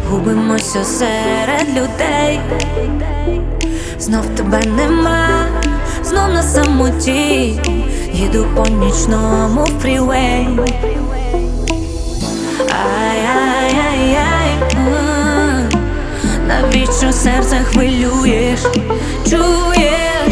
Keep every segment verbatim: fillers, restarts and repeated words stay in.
губимося серед людей. Знов тебе нема, знов на самоті, їду по нічному фрівей. Ай-яй-яй-яй, навіщо серце хвилюєш, чуєш?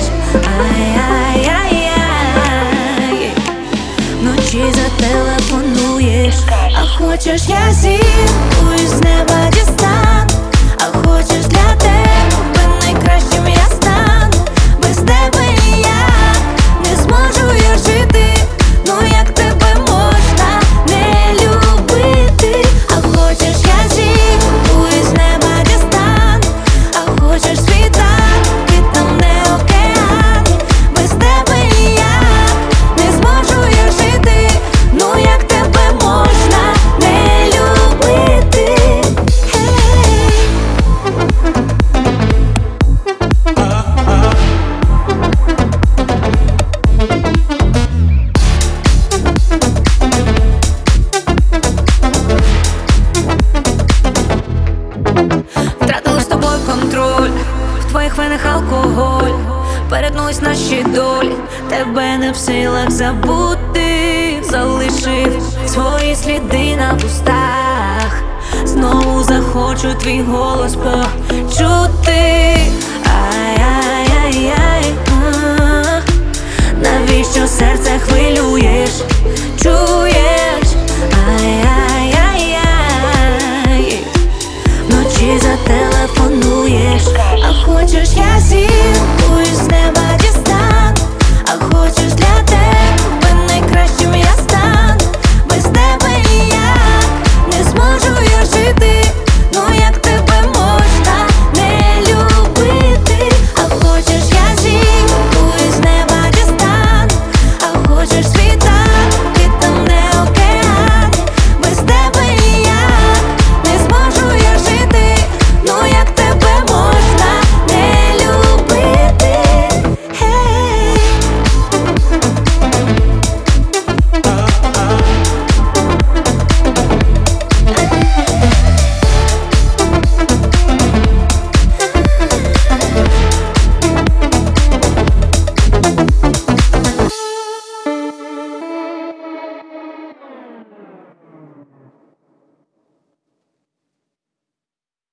Ай-яй-яй-яй, вночі зателефонуєш. А хочеш, я зірку із неба дістану, а хочеш, для тебе найкращим я стану. Без тебе ніяк не зможу я жити. Ну як тебе можна не любити? А хочеш, я зірку із неба дістану, а хочеш, світанки там не океани. Без тебе ніяк не зможу я жити. Ну як тебе можна не любити? Втратили з тобою контроль, в твоїх венах алкоголь. Перетнулись наші долі, тебе не в силах забути. Залишив свої сліди на вустах, знову захочу твій голос почути. Ай-яй-яй-яй, навіщо серце хвилюєш, чуєш? Ай-яй-яй-яй, вночі зателефонуєш. А хочеш, я зірку із неба дістану,